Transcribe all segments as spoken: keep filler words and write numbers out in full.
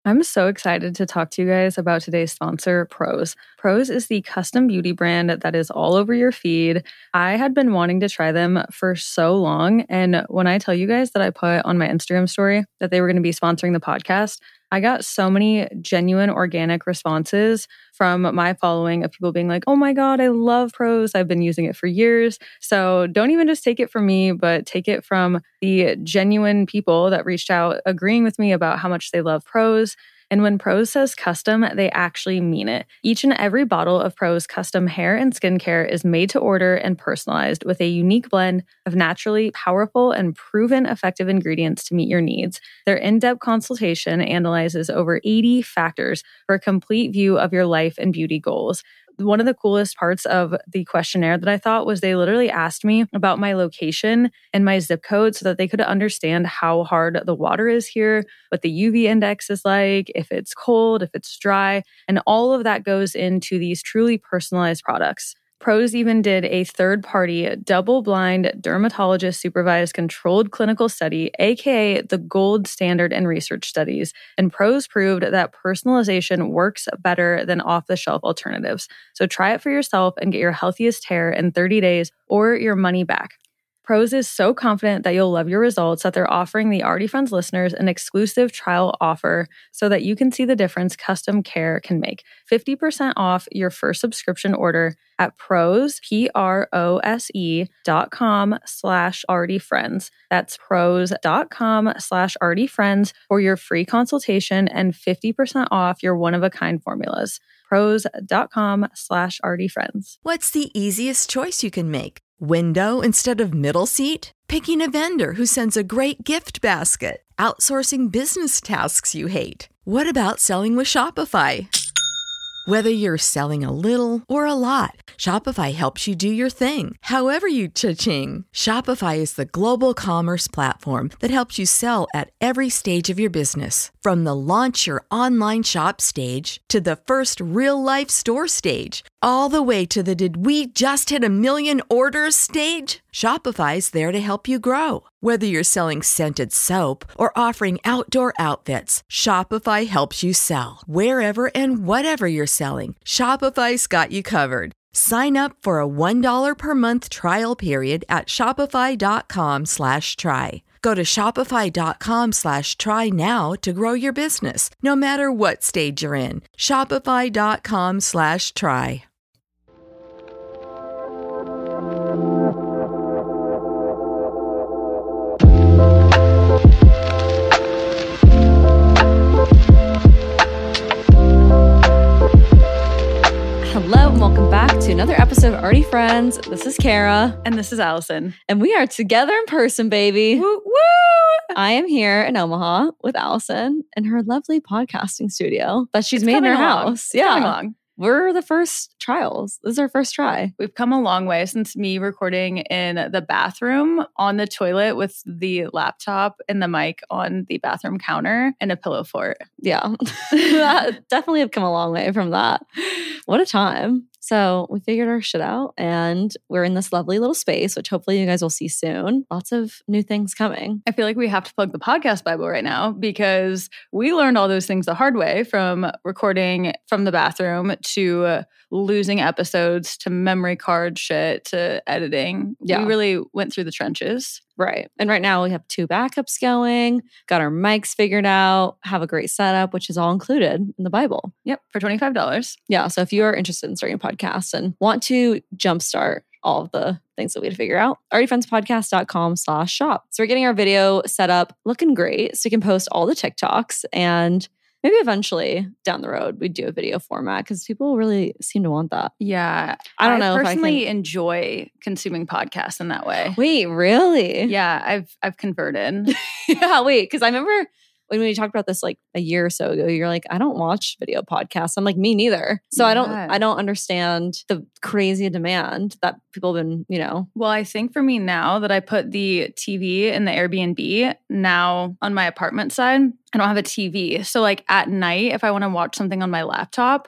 I'm so excited to talk to you guys about today's sponsor, Prose. Prose is the custom beauty brand that is all over your feed. I had been wanting to try them for so long, and when I tell you guys that I put on my Instagram story that they were going to be sponsoring the podcast, I got so many genuine organic responses from my following of people being like, oh my God, I love Prose. I've been using it for years. So don't even just take it from me, but take it from the genuine people that reached out agreeing with me about how much they love Prose. And when Prose says custom, they actually mean it. Each and every bottle of Prose custom hair and skincare is made to order and personalized with a unique blend of naturally powerful and proven effective ingredients to meet your needs. Their in-depth consultation analyzes over eighty factors for a complete view of your life and beauty goals. One of the coolest parts of the questionnaire that I thought was they literally asked me about my location and my zip code so that they could understand how hard the water is here, what the U V index is like, if it's cold, if it's dry, and all of that goes into these truly personalized products. Prose even did a third-party, double-blind, dermatologist-supervised controlled clinical study, aka the gold standard in research studies, and Prose proved that personalization works better than off-the-shelf alternatives. So try it for yourself and get your healthiest hair in thirty days or your money back. Prose is so confident that you'll love your results that they're offering the Already Friends listeners an exclusive trial offer so that you can see the difference custom care can make. fifty percent off your first subscription order at prose, P-R-O-S-E dot com slash already friends. That's prose dot com slash already friends for your free consultation and fifty percent off your one-of-a-kind formulas. prose dot com slash already friends. What's the easiest choice you can make? Window instead of middle seat? Picking a vendor who sends a great gift basket? Outsourcing business tasks you hate? What about selling with Shopify? Whether you're selling a little or a lot, Shopify helps you do your thing, however you cha-ching. Shopify is the global commerce platform that helps you sell at every stage of your business. From the launch your online shop stage to the first real-life store stage, all the way to the did we just hit a million orders stage. Shopify's there to help you grow. Whether you're selling scented soap or offering outdoor outfits, Shopify helps you sell. Wherever and whatever you're selling, Shopify's got you covered. Sign up for a one dollar per month trial period at shopify.com slash try. Go to shopify.com slash try now to grow your business, no matter what stage you're in. Shopify.com slash try. Hello and welcome back to another episode of Already Friends. This is Kara. And this is Allison. And we are together in person, baby. Woo woo! I am here in Omaha with Allison in her lovely podcasting studio that she's It's made in her coming along. house. It's Yeah. coming along. We're the first trials. This is our first try. We've come a long way since me recording in the bathroom on the toilet with the laptop and the mic on the bathroom counter and a pillow fort. Yeah. That definitely have come a long way from that. What a time. So we figured our shit out and we're in this lovely little space, which hopefully you guys will see soon. Lots of new things coming. I feel like we have to plug the podcast Bible right now because we learned all those things the hard way, from recording from the bathroom to uh, losing episodes to memory card shit to editing. Yeah. We really went through the trenches. Right. And right now we have two backups going, got our mics figured out, have a great setup, which is all included in the Bible. Yep, for twenty-five dollars. Yeah. So if you are interested in starting a podcast and want to jumpstart all of the things that we had to figure out, alreadyfriendspodcast.com slash shop. So we're getting our video set up looking great so we can post all the TikToks, and maybe eventually down the road we'd do a video format because people really seem to want that. Yeah. I don't know I if I personally can- enjoy consuming podcasts in that way. Wait, really? Yeah, I've I've converted. Yeah, wait, because I remember when we talked about this like a year or so ago, you're like, I don't watch video podcasts. I'm like, me neither. So I don't Yeah. I don't understand the crazy demand that people have been, you know. Well, I think for me now that I put the T V in the Airbnb now on my apartment side, I don't have a T V. So like at night, if I want to watch something on my laptop,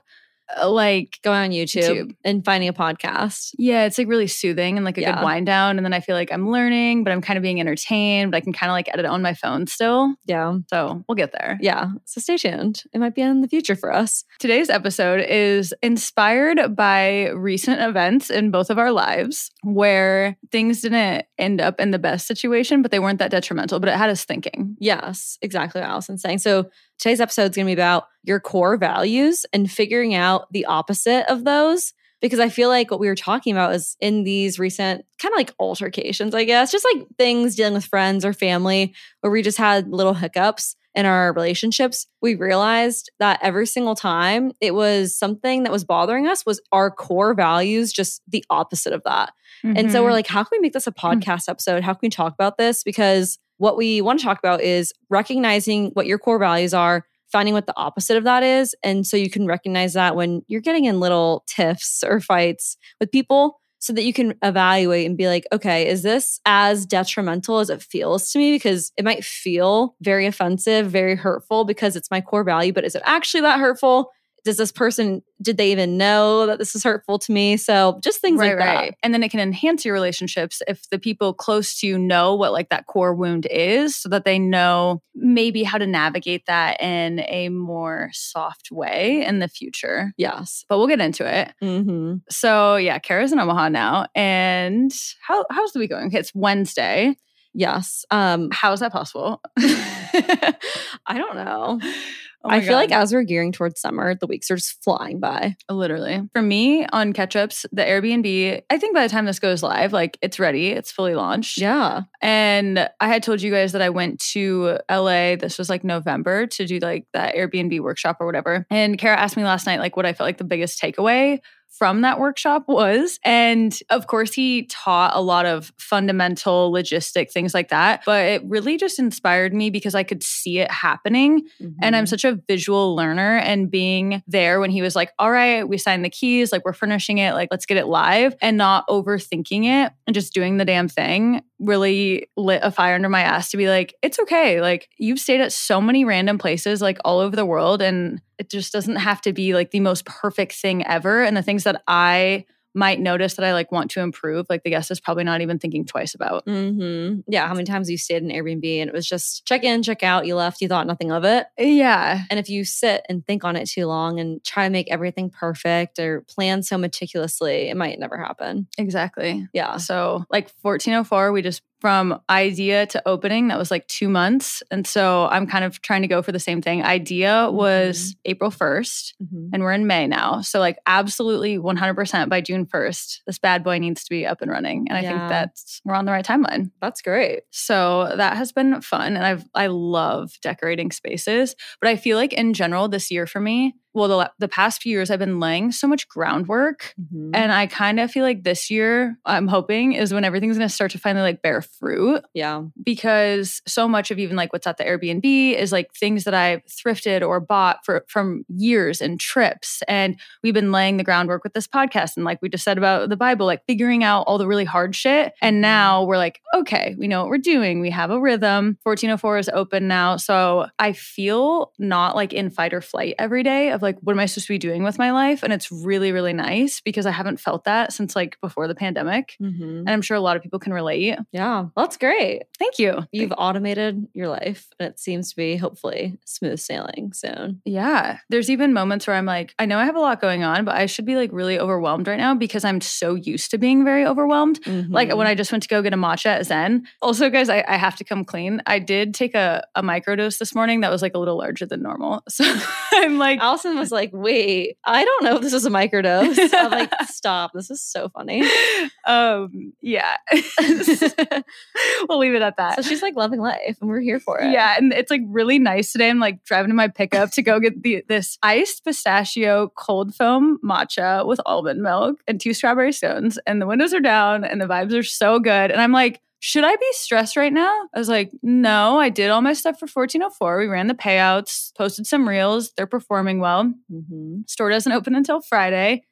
uh, like going on YouTube YouTube. and finding a podcast. Yeah, it's like really soothing and like a Yeah. good wind down. And then I feel like I'm learning, but I'm kind of being entertained, but I can kind of like edit on my phone still. Yeah. So we'll get there. Yeah. So stay tuned. It might be in the future for us. Today's episode is inspired by recent events in both of our lives where things didn't end up in the best situation, but they weren't that detrimental, but it had us thinking. Yes, exactly what Allison's saying. So today's episode is going to be about your core values and figuring out the opposite of those. Because I feel like what we were talking about is in these recent kind of like altercations, I guess, just like things dealing with friends or family where we just had little hiccups in our relationships. We realized that every single time it was something that was bothering us was our core values, just the opposite of that. Mm-hmm. And so we're like, how can we make this a podcast episode? How can we talk about this? Because what we want to talk about is recognizing what your core values are, finding what the opposite of that is. And so you can recognize that when you're getting in little tiffs or fights with people so that you can evaluate and be like, okay, is this as detrimental as it feels to me? Because it might feel very offensive, very hurtful because it's my core value, but is it actually that hurtful? Does this person, did they even know that this is hurtful to me? So just things right, like that. Right. And then it can enhance your relationships if the people close to you know what like that core wound is so that they know maybe how to navigate that in a more soft way in the future. Yes. But we'll get into it. Mm-hmm. So yeah, Kara's in Omaha now. And how how's the week going? Okay, it's Wednesday. Yes. Um, how is that possible? I don't know. Oh I feel God. like as we're gearing towards summer, the weeks are just flying by. Literally. For me, on Catch-Ups, the Airbnb, I think by the time this goes live, like it's ready. It's fully launched. Yeah. And I had told you guys that I went to L A, this was like November, to do like that Airbnb workshop or whatever. And Kara asked me last night, like what I felt like the biggest takeaway from that workshop was. And of course, he taught a lot of fundamental logistic things like that. But it really just inspired me because I could see it happening. Mm-hmm. And I'm such a visual learner. And being there when he was like, all right, we signed the keys, like we're furnishing it, like let's get it live, and not overthinking it and just doing the damn thing really lit a fire under my ass to be like, it's okay. Like you've stayed at so many random places like all over the world, and it just doesn't have to be like the most perfect thing ever. And the things that I might notice that I like want to improve, like the guest is probably not even thinking twice about. Mm-hmm. Yeah. How many times you stayed in Airbnb and it was just check in, check out, you left, you thought nothing of it. Yeah. And if you sit and think on it too long and try to make everything perfect or plan so meticulously, it might never happen. Exactly. Yeah. So like fourteen oh four, we just from idea to opening, that was like two months. And so I'm kind of trying to go for the same thing. Idea was mm-hmm. April first, mm-hmm. and we're in May now. So like absolutely one hundred percent by June first, this bad boy needs to be up and running. And I yeah. think that's, we're on the right timeline. That's great. So that has been fun. And I've, I love decorating spaces, but I feel like in general this year for me, well, the, the past few years I've been laying so much groundwork, mm-hmm. and I kind of feel like this year I'm hoping is when everything's going to start to finally like bear fruit. Yeah. Because so much of even like what's at the Airbnb is like things that I've thrifted or bought for from years and trips. And we've been laying the groundwork with this podcast. And like we just said about the Bible, like figuring out all the really hard shit. And now we're like, okay, we know what we're doing. We have a rhythm. fourteen oh four is open now. So I feel not like in fight or flight every day of like, what am I supposed to be doing with my life? And it's really, really nice because I haven't felt that since like before the pandemic. Mm-hmm. And I'm sure a lot of people can relate. Yeah. Well, that's great. Thank you. You've automated your life and it seems to be hopefully smooth sailing soon. Yeah. There's even moments where I'm like, I know I have a lot going on, but I should be like really overwhelmed right now because I'm so used to being very overwhelmed. Mm-hmm. Like when I just went to go get a matcha at Zen. Also, guys, I, I have to come clean. I did take a, a microdose this morning that was like a little larger than normal. So I'm like, Allison was like, wait, I don't know if this is a microdose. I'm like, stop. This is so funny. Um, yeah. We'll leave it at that. So she's like loving life and we're here for it. Yeah. And it's like really nice today. I'm like driving to my pickup to go get the this iced pistachio cold foam matcha with almond milk and two strawberry stones. And the windows are down and the vibes are so good. And I'm like, should I be stressed right now? I was like, no, I did all my stuff for fourteen oh four. We ran the payouts, posted some reels. They're performing well. Mm-hmm. Store doesn't open until Friday.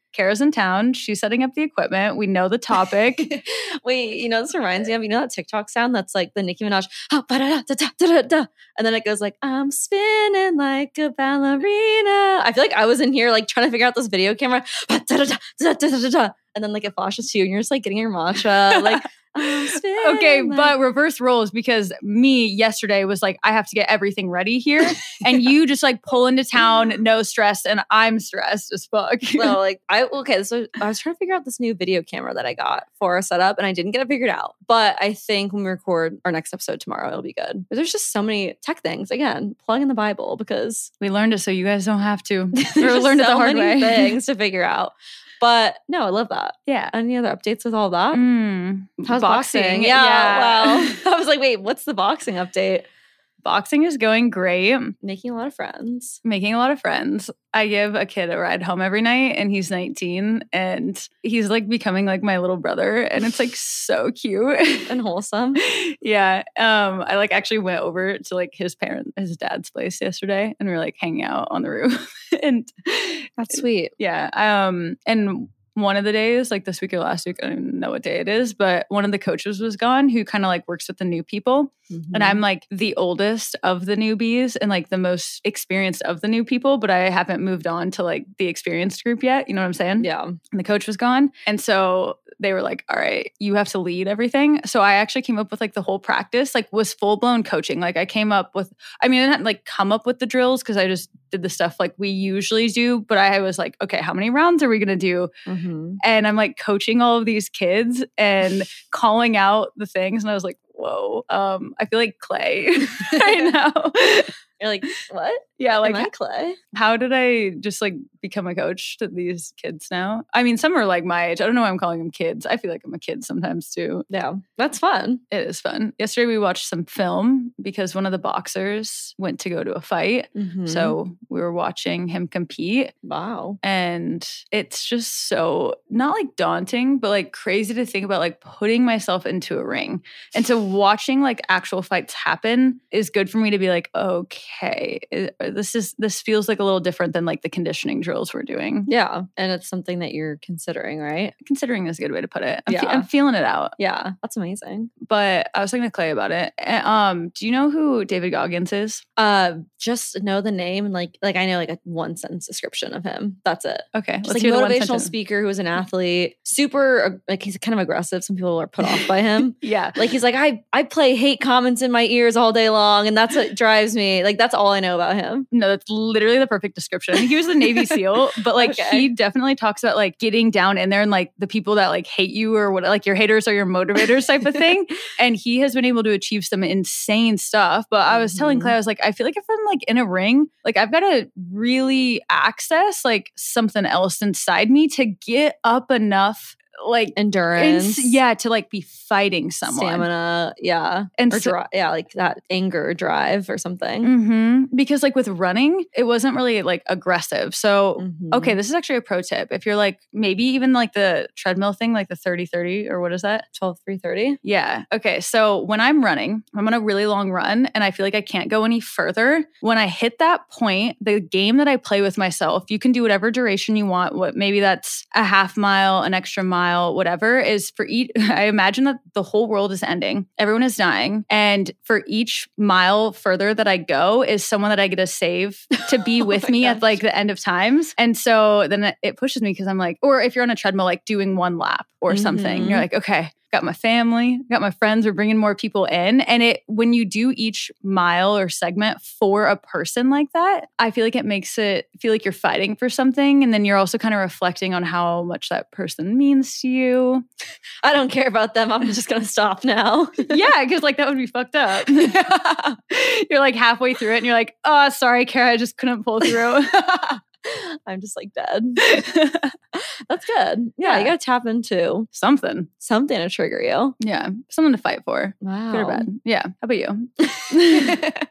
Kara's in town. She's setting up the equipment. We know the topic. Wait, you know, this reminds me of, you know that TikTok sound that's like the Nicki Minaj, ah, ba-da-da, da-da, da-da-da. And then it goes like, I'm spinning like a ballerina. I feel like I was in here like trying to figure out this video camera. Da-da-da, da-da-da-da-da. And then like it flashes to you and you're just like getting your matcha. Like, I'm spinning Okay, like- but reverse roles because me yesterday was like, I have to get everything ready here. And you just like pull into town, no stress, and I'm stressed as fuck. No, like I okay, so I was trying to figure out this new video camera that I got for our setup, and I didn't get it figured out. But I think when we record our next episode tomorrow, it'll be good. But there's just so many tech things. Again, plug in the Bible because We learned it so you guys don't have to. there's Or just learned it so the hard many way. things to figure out. But no, I love that. Yeah. Any other updates with all that? Mm. How's boxing? Yeah, yeah. wow. I was like, wait, what's the boxing update? Boxing is going great. Making a lot of friends. Making a lot of friends. I give a kid a ride home every night and he's nineteen and he's like becoming like my little brother and it's like so cute and wholesome. Yeah. Um, I like actually went over to like his parent, his dad's place yesterday and we were like hanging out on the roof and That's sweet. yeah. Um, and one of the days, like this week or last week, I don't even know what day it is, but one of the coaches was gone who kind of like works with the new people. Mm-hmm. And I'm like the oldest of the newbies and like the most experienced of the new people, but I haven't moved on to like the experienced group yet. You know what I'm saying? Yeah. And the coach was gone. And so they were like, all right, you have to lead everything. So I actually came up with like the whole practice, like was full blown coaching. Like I came up with, I mean, I didn't like come up with the drills because I just did the stuff like we usually do. But I was like, okay, how many rounds are we going to do? Mm-hmm. And I'm like coaching all of these kids and calling out the things. And I was like, whoa, um, I feel like Clay right now. You're like, what? Yeah, like Am I Clay? how did I just like become a coach to these kids now? I mean, some are like my age. I don't know why I'm calling them kids. I feel like I'm a kid sometimes too. Yeah, that's fun. It is fun. Yesterday we watched some film because one of the boxers went to go to a fight. Mhm. So we were watching him compete. wow. And it's just so not like daunting, but like crazy to think about like putting myself into a ring. And so watching like actual fights happen is good for me to be like, okay, it- this is this feels like a little different than like the conditioning drills we're doing. Yeah, and it's something that you're considering, right? Considering is a good way to put it. I'm, fe- Yeah. I'm feeling it out. Yeah, that's amazing. But I was talking to Clay about it. And, um, do you know who David Goggins is? Uh, just know the name and like, like I know like a one sentence description of him. That's it. Okay, Just like motivational speaker who was an athlete, super uh, like he's kind of aggressive. Some people are put off by him. Yeah, Like he's like, I I play hate comments in my ears all day long, and that's what drives me. Like that's all I know about him. no, that's literally the perfect description. He was a Navy SEAL, but like Okay. he definitely talks about like getting down in there and like the people that like hate you or what, like your haters are your motivators type of thing. And he has been able to achieve some insane stuff. But I was telling Mhm. Clay, I was like, I feel like if I'm like in a ring, like I've got to really access like something else inside me to get up enough like Endurance, ins- yeah, to like be fighting someone. stamina, yeah, And or so- dri- yeah, like that anger, drive, or something. hmm Because like with running, it wasn't really like aggressive. So Mhm. okay, this is actually a pro tip. If you're like maybe even like the treadmill thing, like the thirty thirty or what is that? twelve three thirty. Yeah. Okay. So when I'm running, I'm on a really long run and I feel like I can't go any further. When I hit that point, the game that I play with myself, you can do whatever duration you want. What maybe that's a half mile, an extra mile, whatever is for each. I imagine that the whole world is ending. Everyone is dying. And for each mile further that I go is someone that I get to save to be Oh with my me gosh. at like the end of times. And so then it, it pushes me because I'm like, or if you're on a treadmill, like doing one lap or something, Mhm. you're like, okay, got my family, got my friends, we're bringing more people in. And it, when you do each mile or segment for a person like that, I feel like it makes it feel like you're fighting for something. And then you're also kind of reflecting on how much that person means to you. I don't care about them. I'm just gonna stop now. Yeah, because like that would be fucked up. You're like halfway through it and you're like, oh, sorry, Kara, I just couldn't pull through. I'm just like dead. That's good. Yeah, Yeah. you gotta tap into Something. something to trigger you. Yeah. Something to fight for. Wow. Good or bad. Yeah. How about you?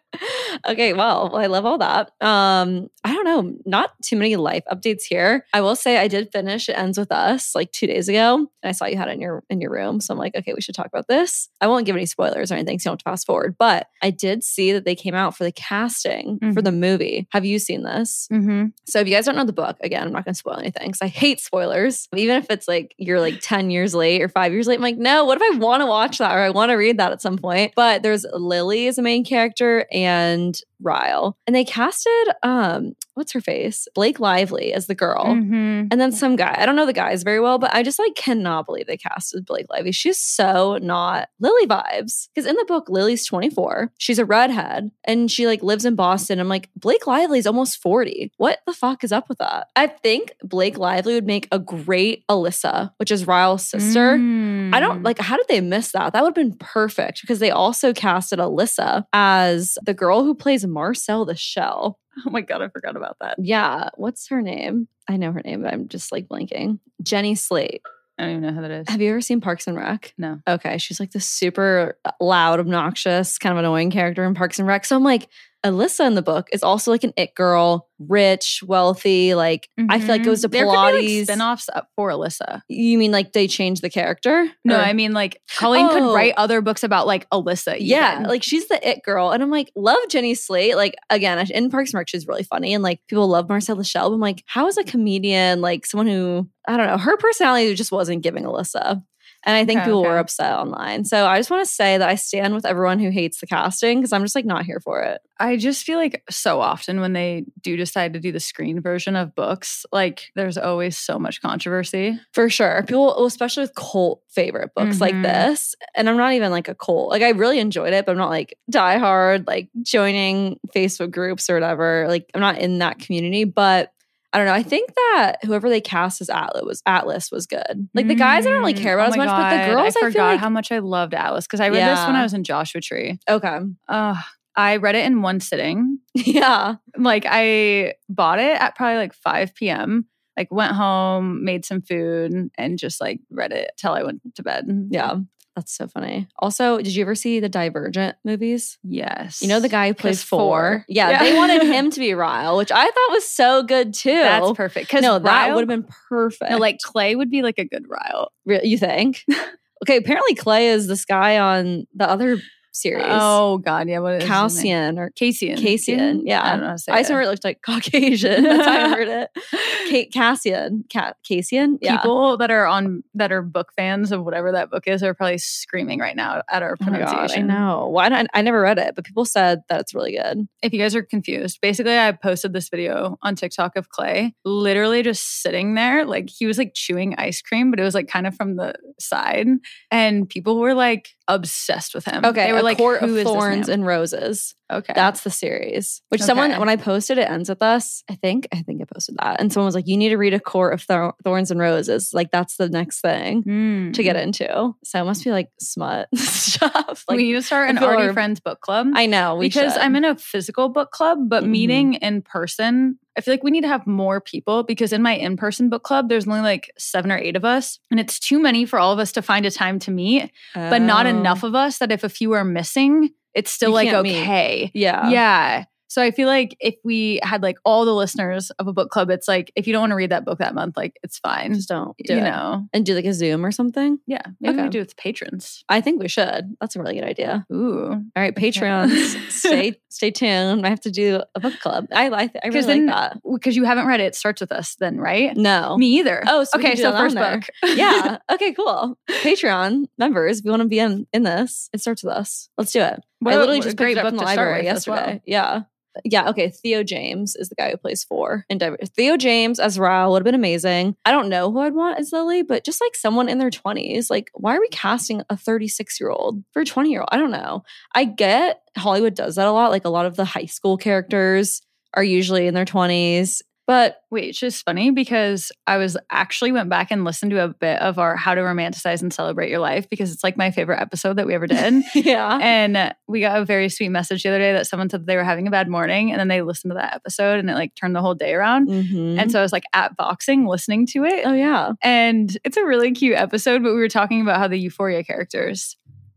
Okay, well, I love all that. Um, I don't know, not too many life updates here. I will say I did finish It Ends With Us like two days ago, and I saw you had it in your in your room. So I'm like, okay, we should talk about this. I won't give any spoilers or anything, so you don't have to fast forward. But I did see that they came out for the casting mm-hmm. for the movie. Have you seen this? Mm-hmm. So if you guys don't know the book, again, I'm not going to spoil anything because I hate spoilers. Even if it's like you're like ten years late or five years late, I'm like, no, what if I want to watch that or I want to read that at some point? But there's Lily as a main character and Ryle. And they casted, um, what's her face? Blake Lively as the girl. Mm-hmm. And then some guy. I don't know the guys very well, but I just like cannot believe they casted Blake Lively. She's so not Lily vibes. Because in the book, Lily's twenty-four. She's a redhead and she like lives in Boston. I'm like, Blake Lively's almost forty. What the fuck is up with that? I think Blake Lively would make a great Alyssa, which is Ryle's sister. Mm. I don't like, how did they miss that? That would have been perfect because they also casted Alyssa as the girl who plays Marcel the Shell. Oh my God, I forgot about that. Yeah. What's her name? I know her name, but I'm just like blanking. Jenny Slate. I don't even know who that is. Have you ever seen Parks and Rec? No. Okay. She's like this super loud, obnoxious, kind of annoying character in Parks and Rec. So I'm like, Alyssa in the book is also like an it girl, rich, wealthy. Like mm-hmm. I feel like goes to there Pilates. Could be like spinoffs up for Alyssa. You mean like they changed the character? No, Or- I mean like Colleen Oh. could write other books about like Alyssa. Even. Yeah, like she's the it girl. And I'm like, love Jenny Slate. Like, again, in Parks and Rec, she's really funny. And like, people love Marcel the Shell. I'm like, how is a comedian, like someone who, I don't know, her personality just wasn't giving Alyssa. And I think Okay, people okay. were upset online. So I just want to say that I stand with everyone who hates the casting because I'm just like not here for it. I just feel like so often when they do decide to do the screen version of books, like there's always so much controversy. For sure. People, especially with cult favorite books like Mhm. this. And I'm not even like a cult. Like I really enjoyed it, but I'm not like diehard, like joining Facebook groups or whatever. Like I'm not in that community. But I don't know. I think that whoever they cast as Atlas was Atlas was good. Like the guys I don't really care about Mm, as oh my much, but the God, girls I I, forgot feel like how much I loved Atlas because I read this when Yeah. I was in Joshua Tree. okay. Uh, I read it in one sitting. Yeah. Like I bought it at probably like five p.m. Like went home, made some food, and just like read it till I went to bed. Yeah. That's so funny. Also, did you ever see the Divergent movies? Yes. You know the guy who plays Chris four? Four. Yeah, Yeah. they wanted him to be Ryle, which I thought was so good too. That's perfect. Because No, that would have been perfect. No, like Clay would be like a good Ryle. Re- you think? Okay, apparently Clay is this guy on the other series. Oh God, yeah. What is his name? Calcian or Cassian. Cassian. Yeah. I don't know how to say I just it. remember it looked like Caucasian. That's how I heard it. Ca- Cassian. Ca- Cassian? Yeah. People that are on that are book fans of whatever that book is are probably screaming right now at our Oh my God, I pronunciation. know. Why not? I never read it, but people said that it's really good. If you guys are confused, basically I posted this video on TikTok of Clay literally just sitting there. Like he was like chewing ice cream, but it was like kind of from the side. And people were like obsessed with him. Okay, They were A like, Court who of is this Thorns man? and Roses. Okay. That's the series. Which Okay. someone, when I posted It Ends With Us, I think, I think I posted that. And someone was like, you need to read A Court of Thor- Thorns and Roses. Like that's the next thing Mm. to get into. So it must be like smut stuff. Like we need to start an I feel Already our- Friends book club. I know. We because should. I'm in a physical book club, but Mhm. meeting in person, I feel like we need to have more people because in my in-person book club, there's only like seven or eight of us. And it's too many for all of us to find a time to meet, but not Oh. enough of us that if a few are missing, it's still You like can't meet. okay. Yeah. Yeah. So I feel like if we had like all the listeners of a book club, it's like if you don't want to read that book that month, like it's fine. Just don't do you it. know. And do like a Zoom or something. Yeah. Maybe Okay. we do it with patrons. I think we should. That's a really good idea. Ooh. All right, Patreons, stay stay tuned. I have to do a book club. I like. I really Because like then, that. because you haven't read it, it starts with us then, right? No. Me either. Oh, so we okay. can do So that on first there. book. Yeah. Okay, cool. Patreon members, if you want to be in, in this, it starts with us. Let's do it. What I a- literally what a just great picked it up book from the to start library with as well. yesterday. Yeah. Yeah. Okay. Theo James is the guy who plays four in Diver- Theo James as Ryle would have been amazing. I don't know who I'd want as Lily, but just like someone in their twenties. Like, why are we casting a thirty-six year old for a twenty year old? I don't know. I get Hollywood does that a lot. Like, a lot of the high school characters are usually in their twenties. But Wait, it's just funny because I was actually went back and listened to a bit of our How to Romanticize and Celebrate Your Life because it's like my favorite episode that we ever did. yeah. And we got a very sweet message the other day that someone said that they were having a bad morning and then they listened to that episode and it like turned the whole day around. Mhm. And so I was like at Voxing listening to it. oh, yeah. And it's a really cute episode, but we were talking about how the Euphoria characters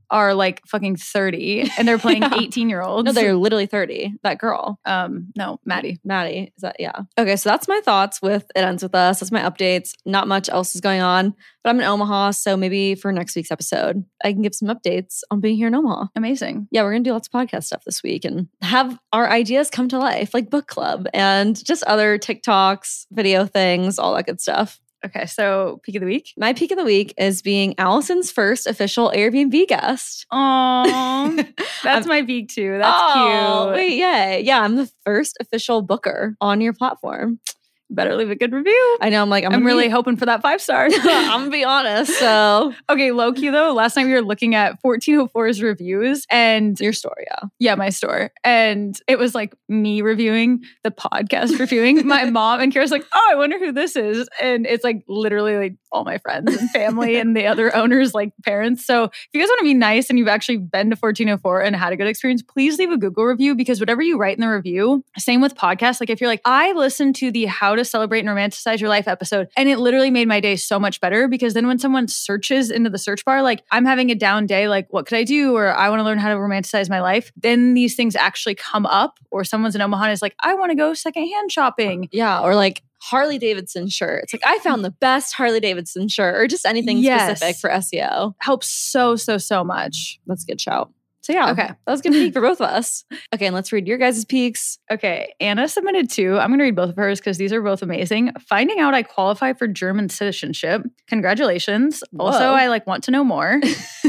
are like fucking thirty and they're playing Yeah. eighteen year olds. No, they're literally thirty. That girl. Um, no, Maddie. Maddie. Is that, yeah. Okay, so that's my thoughts with It Ends With Us. That's my updates. Not much else is going on, but I'm in Omaha. So maybe for next week's episode, I can give some updates on being here in Omaha. Amazing. Yeah, we're going to do lots of podcast stuff this week and have our ideas come to life, like book club and just other TikToks, video things, all that good stuff. Okay, so peak of the week. My peak of the week is being Allison's first official Airbnb guest. Oh, that's my peak too. That's oh, cute. Wait, yay. Yeah, I'm the first official booker on your platform. Better leave a good review. I know. I'm like, I'm, I'm really be, hoping for that five stars. I'm gonna be honest. So, okay, low key though, last night we were looking at fourteen oh four's reviews and your store, yeah. Yeah, my store. And it was like me reviewing the podcast reviewing. My mom and Kara's like, oh, I wonder who this is. And it's like literally like all my friends and family and the other owners, like parents. So if you guys want to be nice and you've actually been to fourteen oh four and had a good experience, please leave a Google review because whatever you write in the review, same with podcasts. Like if you're like, I listened to the How to Celebrate and Romanticize Your Life episode and it literally made my day so much better because then when someone searches into the search bar, like I'm having a down day, like what could I do? Or I want to learn how to romanticize my life. Then these things actually come up or someone's in Omaha and is like, I want to go secondhand shopping. Yeah. Or like Harley Davidson shirt. It's like, I found the best Harley Davidson shirt or just anything Yes. specific for S E O. Helps so, so, so much. That's a good shout. So yeah, Okay. that was a good peak for both of us. Okay, and let's read your guys' peaks. Okay, Anna submitted two. I'm going to read both of hers because these are both amazing. Finding out I qualify for German citizenship. Congratulations. Whoa. Also, I like want to know more.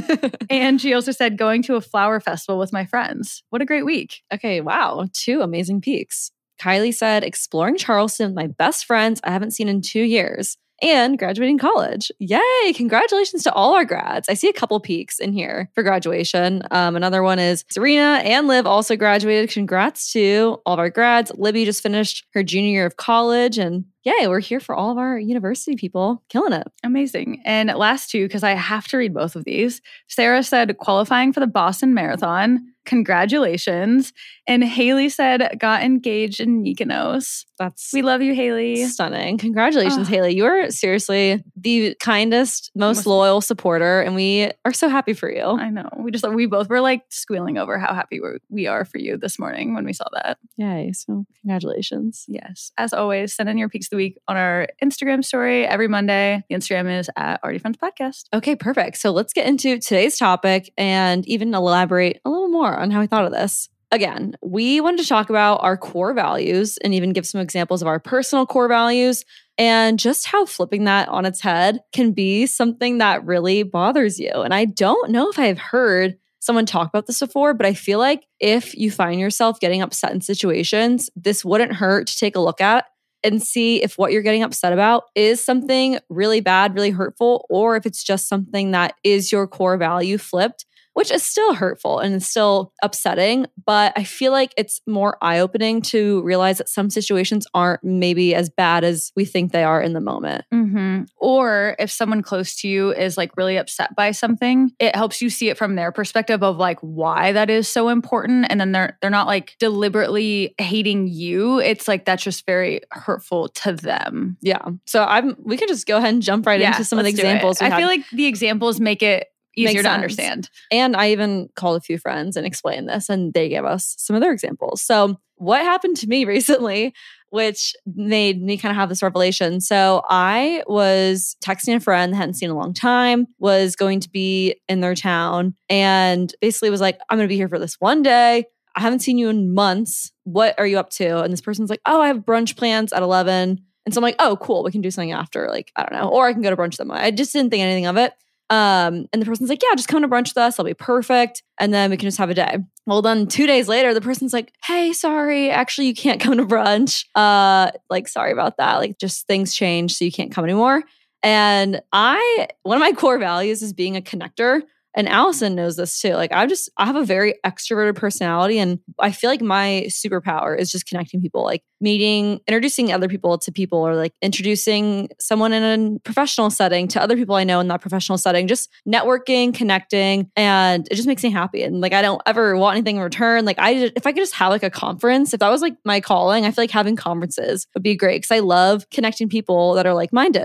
And she also said going to a flower festival with my friends. What a great week. Okay, wow, two amazing peaks. Kylie said, exploring Charleston with my best friends I haven't seen in two years. And graduating college. Yay! Congratulations to all our grads. I see a couple peaks in here for graduation. Um, another one is Serena and Liv also graduated. Congrats to all of our grads. Libby just finished her junior year of college. And yay, we're here for all of our university people. Killing it. Amazing. And last two, because I have to read both of these. Sarah said qualifying for the Boston Marathon. Congratulations. And Haley said got engaged in Mykonos. That's We love you, Haley. stunning. Congratulations, Oh. Haley. You are seriously the kindest, most Most- loyal supporter. And we are so happy for you. I know. We just we both were like squealing over how happy we're, we are for you this morning when we saw that. Yay. So congratulations. Yes. As always, send in your peaks of the week on our Instagram story every Monday. The Instagram is at Already Friends Podcast. Okay, perfect. So let's get into today's topic and even elaborate a little more on how we thought of this. Again, we wanted to talk about our core values and even give some examples of our personal core values and just how flipping that on its head can be something that really bothers you. And I don't know if I've heard someone talk about this before, but I feel like if you find yourself getting upset in situations, this wouldn't hurt to take a look at and see if what you're getting upset about is something really bad, really hurtful, or if it's just something that is your core value flipped, which is still hurtful and is still upsetting. But I feel like it's more eye-opening to realize that some situations aren't maybe as bad as we think they are in the moment. Mm-hmm. Or if someone close to you is like really upset by something, it helps you see it from their perspective of like why that is so important. And then they're they're not like deliberately hating you. It's like that's just very hurtful to them. Yeah. So I'm we can just go ahead and jump right Yeah, into some of the let's do it. examples. we I had. feel like the examples make it easier Makes to sense. understand. And I even called a few friends and explained this, and they gave us some of their examples. So, what happened to me recently, which made me kind of have this revelation? So, I was texting a friend that I hadn't seen in a long time, was going to be in their town, and basically was like, I'm going to be here for this one day. I haven't seen you in months. What are you up to? And this person's like, oh, I have brunch plans at eleven. And so I'm like, oh, cool. We can do something after. Like, I don't know. Or I can go to brunch with them. I just didn't think anything of it. Um, and the person's like, yeah, just come to brunch with us. I'll be perfect. And then we can just have a day. Well, then two days later, the person's like, hey, sorry, actually, you can't come to brunch. Uh, like, sorry about that. Like, just things change, so you can't come anymore. And I, one of my core values is being a connector. And Allison knows this too. Like I just, I have a very extroverted personality, and I feel like my superpower is just connecting people, like meeting, introducing other people to people, or like introducing someone in a professional setting to other people I know in that professional setting, just networking, connecting, and it just makes me happy. And like, I don't ever want anything in return. Like I, just, if I could just have like a conference, if that was like my calling, I feel like having conferences would be great because I love connecting people that are like-minded.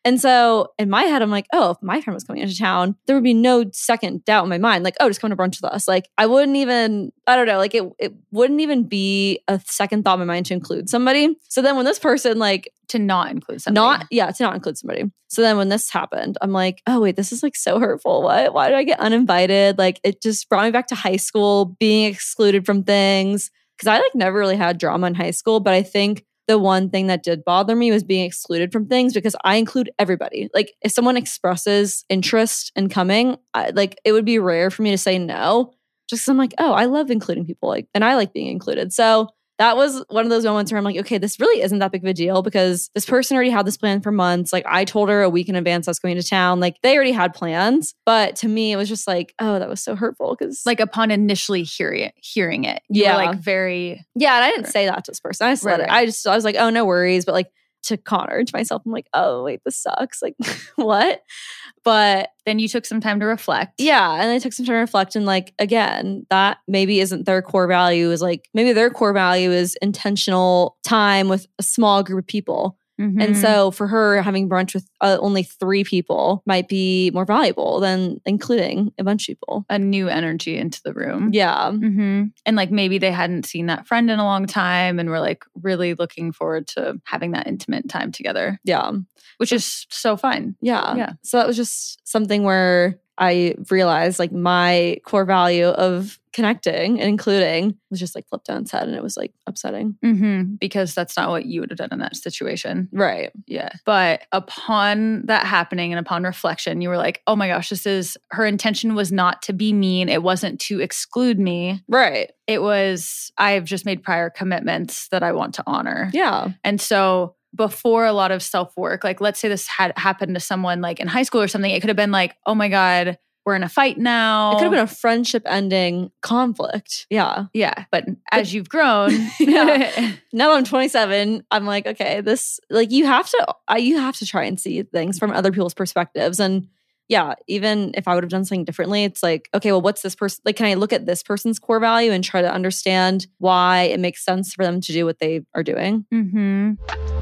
And so in my head, I'm like, oh, if my friend was coming into town, there would be no second doubt in my mind. Like, oh, just come to brunch with us. Like, I wouldn't even, I don't know, like it, it wouldn't even be a second thought in my mind to include somebody. So then when this person like, to not include somebody. Not, yeah, to not include somebody. So then when this happened, I'm like, oh wait, this is like so hurtful. What? Why did I get uninvited? Like it just brought me back to high school, being excluded from things. Cause I like never really had drama in high school, but I think the one thing that did bother me was being excluded from things because I include everybody. Like if someone expresses interest in coming, I, like it would be rare for me to say no. Just because I'm like, oh, I love including people, like, and I like being included. So that was one of those moments where I'm like, okay, this really isn't that big of a deal because this person already had this plan for months. Like I told her a week in advance I was going to town. Like they already had plans. But to me, it was just like, oh, that was so hurtful. Because like upon initially hearing it, hearing it, you yeah, were like very. Yeah. And I didn't say that to this person. I just let Right, it. right. I just, I was like, oh, no worries. But like to Connor, to myself, I'm like, oh, wait, this sucks. Like what? But then you took some time to reflect. yeah. And I took some time to reflect. And like, again, that maybe isn't their core value is like, maybe their core value is intentional time with a small group of people. Mm-hmm. And so for her, having brunch with uh, only three people might be more valuable than including a bunch of people. A new energy into the room. Yeah. Mm-hmm. And like maybe they hadn't seen that friend in a long time and were like really looking forward to having that intimate time together. Yeah. Which is so fun. Yeah. Yeah. So that was just something where I realized like my core value of connecting and including was just like flipped on its head and it was like upsetting. Mm-hmm. Because that's not what you would have done in that situation. Right. Yeah. But upon that happening and upon reflection, you were like, oh my gosh, this is, her intention was not to be mean. It wasn't to exclude me. Right. It was, I've just made prior commitments that I want to honor. Yeah. And so before a lot of self-work, like let's say this had happened to someone like in high school or something, it could have been like, oh my God, we're in a fight now. It could have been a friendship ending conflict. Yeah. Yeah. But as you've grown. Yeah. Now that I'm twenty-seven, I'm like, okay, this, like you have to, uh, you have to try and see things from other people's perspectives. And yeah, even if I would have done something differently, it's like, okay, well, what's this person, like, can I look at this person's core value and try to understand why it makes sense for them to do what they are doing? Mm-hmm.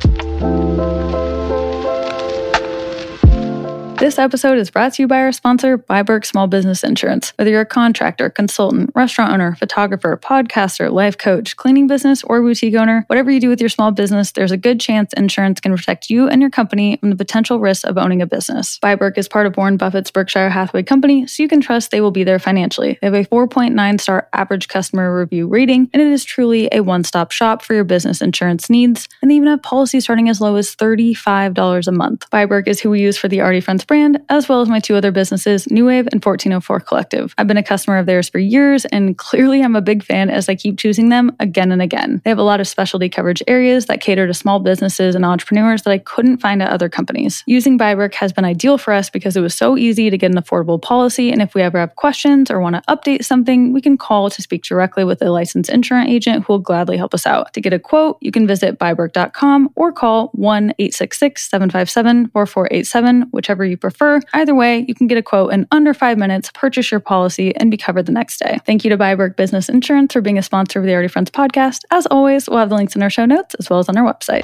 This episode is brought to you by our sponsor, Byberg Small Business Insurance. Whether you're a contractor, consultant, restaurant owner, photographer, podcaster, life coach, cleaning business, or boutique owner, whatever you do with your small business, there's a good chance insurance can protect you and your company from the potential risks of owning a business. Byberg is part of Warren Buffett's Berkshire Hathaway Company, so you can trust they will be there financially. They have a four point nine star average customer review rating, and it is truly a one-stop shop for your business insurance needs. And they even have policies starting as low as thirty-five dollars a month. Byberg is who we use for the Artie Friends brand, as well as my two other businesses, New Wave and fourteen oh four Collective. I've been a customer of theirs for years, and clearly I'm a big fan as I keep choosing them again and again. They have a lot of specialty coverage areas that cater to small businesses and entrepreneurs that I couldn't find at other companies. Using Byberg has been ideal for us because it was so easy to get an affordable policy, and if we ever have questions or want to update something, we can call to speak directly with a licensed insurance agent who will gladly help us out. To get a quote, you can visit byberg dot com or call one eight six six, seven five seven, four four eight seven, whichever you prefer. Either way, you can get a quote in under five minutes, purchase your policy, and be covered the next day. Thank you to Byberg Business Insurance for being a sponsor of the Artie Friends podcast. As always, we'll have the links in our show notes as well as on our website.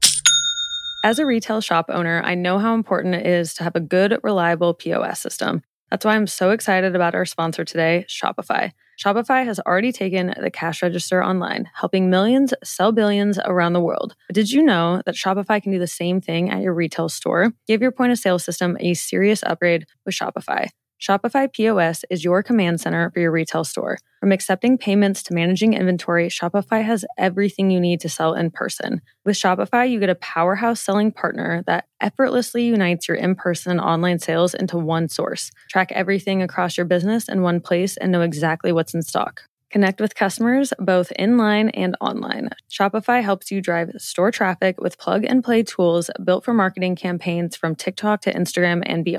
As a retail shop owner, I know how important it is to have a good, reliable P O S system. That's why I'm so excited about our sponsor today, Shopify. Shopify has already taken the cash register online, helping millions sell billions around the world. But did you know that Shopify can do the same thing at your retail store? Give your point of sale system a serious upgrade with Shopify. Shopify P O S is your command center for your retail store. From accepting payments to managing inventory, Shopify has everything you need to sell in person. With Shopify, you get a powerhouse selling partner that effortlessly unites your in-person and online sales into one source. Track everything across your business in one place and know exactly what's in stock. Connect with customers both in-line and online. Shopify helps you drive store traffic with plug-and-play tools built for marketing campaigns from TikTok to Instagram and beyond.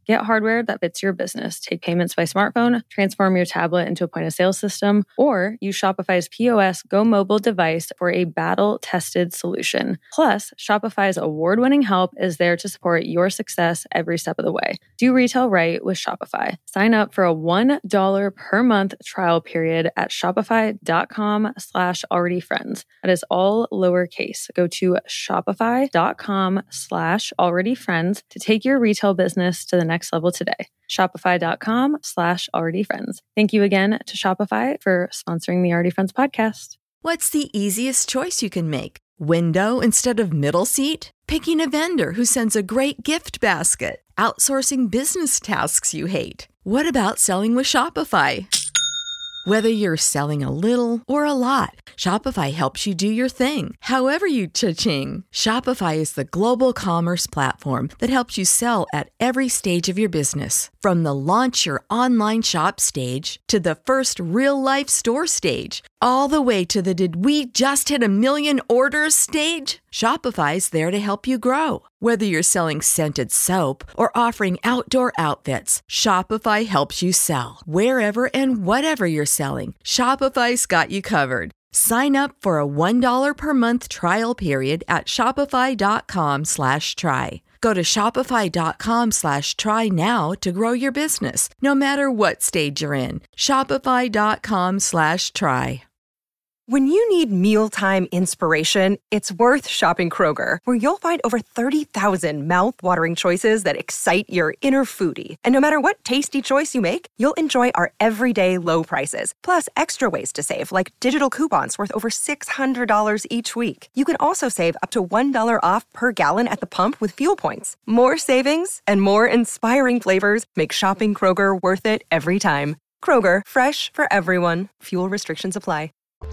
Get hardware that fits your business. Take payments by smartphone, transform your tablet into a point-of-sale system, or use Shopify's P O S Go mobile device for a battle-tested solution. Plus, Shopify's award-winning help is there to support your success every step of the way. Do retail right with Shopify. Sign up for a one dollar per month trial period at shopify.com slash already friends. That is all lowercase. Go to shopify.com slash already friends to take your retail business to the next level today. Shopify.com slash already friends. Thank you again to Shopify for sponsoring the Already Friends podcast. What's the easiest choice you can make? Window instead of middle seat? Picking a vendor who sends a great gift basket? Outsourcing business tasks you hate? What about selling with Shopify? Whether you're selling a little or a lot, Shopify helps you do your thing, however you cha-ching. Shopify is the global commerce platform that helps you sell at every stage of your business. From the launch your online shop stage to the first real-life store stage, all the way to the did we just hit a million orders stage. Shopify's there to help you grow. Whether you're selling scented soap or offering outdoor outfits, Shopify helps you sell. Wherever and whatever you're selling, Shopify's got you covered. Sign up for a one dollar per month trial period at shopify.com slash try. Go to shopify.com slash try now to grow your business, no matter what stage you're in. Shopify.com slash try. When you need mealtime inspiration, it's worth shopping Kroger, where you'll find over thirty thousand mouth-watering choices that excite your inner foodie. And no matter what tasty choice you make, you'll enjoy our everyday low prices, plus extra ways to save, like digital coupons worth over six hundred dollars each week. You can also save up to one dollar off per gallon at the pump with fuel points. More savings and more inspiring flavors make shopping Kroger worth it every time. Kroger, fresh for everyone. Fuel restrictions apply.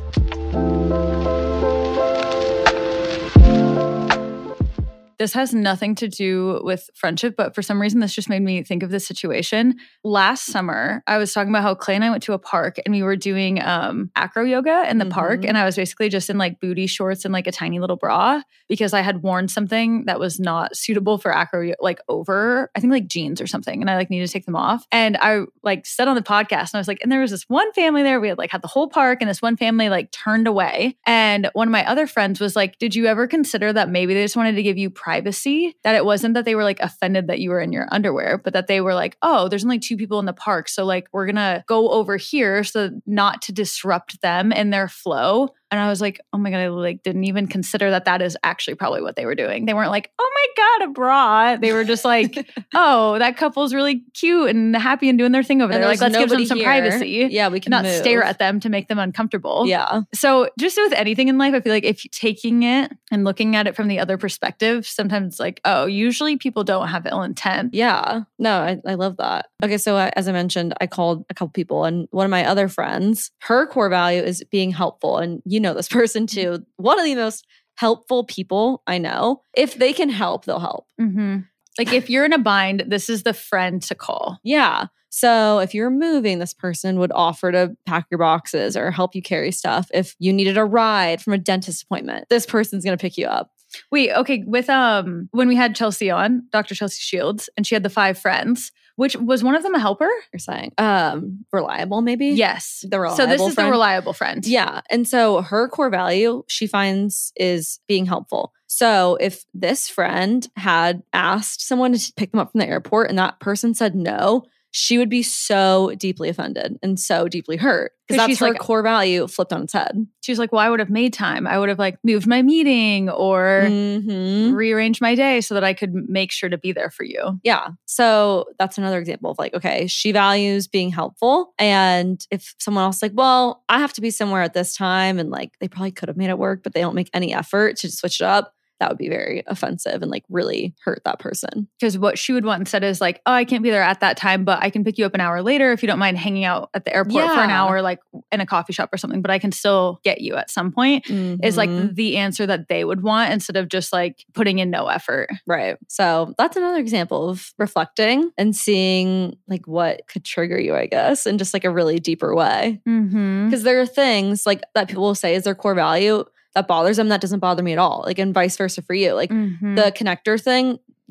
This has nothing to do with friendship, but for some reason, this just made me think of this situation. Last summer, I was talking about how Clay and I went to a park and we were doing um, acro yoga in the mm-hmm. park. And I was basically just in like booty shorts and like a tiny little bra because I had worn something that was not suitable for acro, like over, I think like jeans or something. And I like needed to take them off. And I like said on the podcast, and I was like, and there was this one family there. We had like had the whole park and this one family like turned away. And one of my other friends was like, did you ever consider that maybe they just wanted to give you privacy, that it wasn't that they were like offended that you were in your underwear, but that they were like, oh, there's only two people in the park. So like, we're going to go over here so not to disrupt them in their flow. And I was like, oh my God, I like didn't even consider that that is actually probably what they were doing. They weren't like, oh my God, a bra. They were just like, oh, that couple's really cute and happy and doing their thing over and there. Like, let's give them some here. privacy. Yeah, we can not move. Stare at them to make them uncomfortable. Yeah. So just with anything in life, I feel like if taking it and looking at it from the other perspective, sometimes like, oh, usually people don't have ill intent. Yeah. No, I, I love that. Okay. So uh, as I mentioned, I called a couple people, and one of my other friends, her core value is being helpful. And you know this person too. One of the most helpful people I know. If they can help, they'll help. Mm-hmm. Like if you're in a bind, this is the friend to call. Yeah. So if you're moving, this person would offer to pack your boxes or help you carry stuff. If you needed a ride from a dentist appointment, this person's going to pick you up. Wait, okay. With um, when we had Chelsea on, Doctor Chelsea Shields, and she had the five friends, which was one of them a helper? You're saying um, reliable, maybe? Yes, the reliable. So this is friend. the reliable friend. Yeah, and so her core value she finds is being helpful. So if this friend had asked someone to pick them up from the airport and that person said no, she would be so deeply offended and so deeply hurt because that's she's her like, core value flipped on its head. She's like, well, I would have made time. I would have like moved my meeting or mm-hmm. rearranged my day so that I could make sure to be there for you. Yeah. So that's another example of like, okay, she values being helpful. And if someone else is like, well, I have to be somewhere at this time and like they probably could have made it work, but they don't make any effort to switch it up, that would be very offensive and like really hurt that person. Because what she would want instead is like, oh, I can't be there at that time, but I can pick you up an hour later if you don't mind hanging out at the airport yeah. for an hour, like in a coffee shop or something, but I can still get you at some point mm-hmm. is like the answer that they would want instead of just like putting in no effort. Right. So that's another example of reflecting and seeing like what could trigger you, I guess, in just like a really deeper way. Because mm-hmm. there are things like that people will say is their core value that bothers them that doesn't bother me at all. Like, and vice versa for you. Like mm-hmm. the connector thing,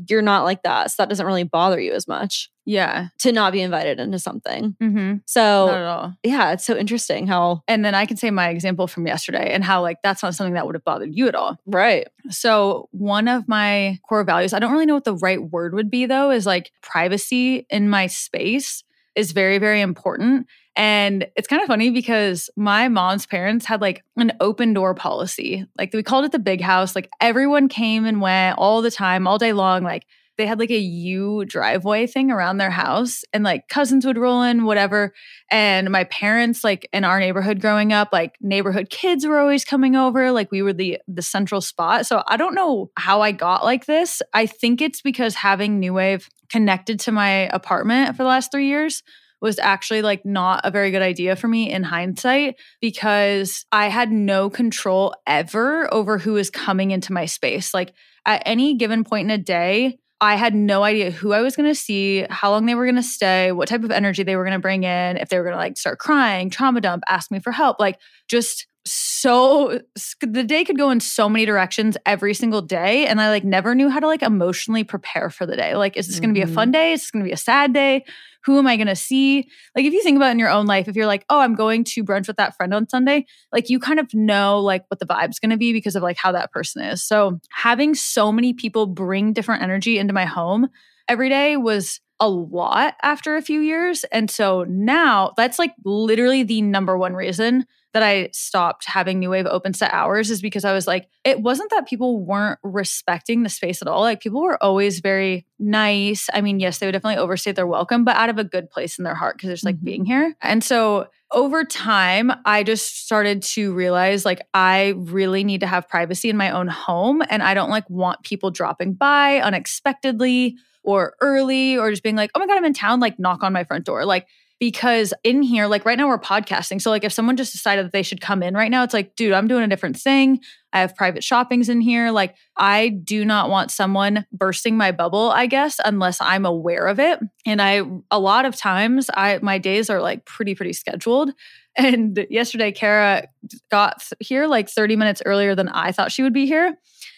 you're not like that. So that doesn't really bother you as much Yeah. to not be invited into something. Mm-hmm. So Not at all. yeah, it's so interesting how. And then I can say my example from yesterday and how like that's not something that would have bothered you at all. Right. So one of my core values, I don't really know what the right word would be though, is like privacy in my space is very, very important. And it's kind of funny because my mom's parents had like an open door policy. Like we called it the big house. Like everyone came and went all the time, all day long. Like they had like a U driveway thing around their house and like cousins would roll in, whatever. And my parents, like in our neighborhood growing up, like neighborhood kids were always coming over. Like we were the the central spot. So I don't know how I got like this. I think it's because having New Wave connected to my apartment for the last three years was actually like not a very good idea for me in hindsight because I had no control ever over who was coming into my space. Like at any given point in a day, I had no idea who I was going to see, how long they were going to stay, what type of energy they were going to bring in, if they were going to like start crying, trauma dump, ask me for help. Like just so the day could go in so many directions every single day. And I like never knew how to like emotionally prepare for the day. Like, is this mm-hmm. going to be a fun day? Is this going to be a sad day? Who am I going to see? Like, if you think about it in your own life, if you're like, oh, I'm going to brunch with that friend on Sunday, like you kind of know like what the vibe's going to be because of like how that person is. So having so many people bring different energy into my home every day was a lot after a few years. And so now that's like literally the number one reason that I stopped having New Wave open set hours is because I was like, it wasn't that people weren't respecting the space at all. Like people were always very nice. I mean, yes, they would definitely overstay their welcome, but out of a good place in their heart because there's like mm-hmm. being here. And so over time, I just started to realize like I really need to have privacy in my own home. And I don't like want people dropping by unexpectedly or early or just being like, oh my God, I'm in town, like knock on my front door. Like, because in here, like right now we're podcasting. So like if someone just decided that they should come in right now, it's like, dude, I'm doing a different thing. I have private shoppings in here. Like I do not want someone bursting my bubble, I guess, unless I'm aware of it. And I, a lot of times I, my days are like pretty, pretty scheduled. And yesterday, Kara got here like thirty minutes earlier than I thought she would be here.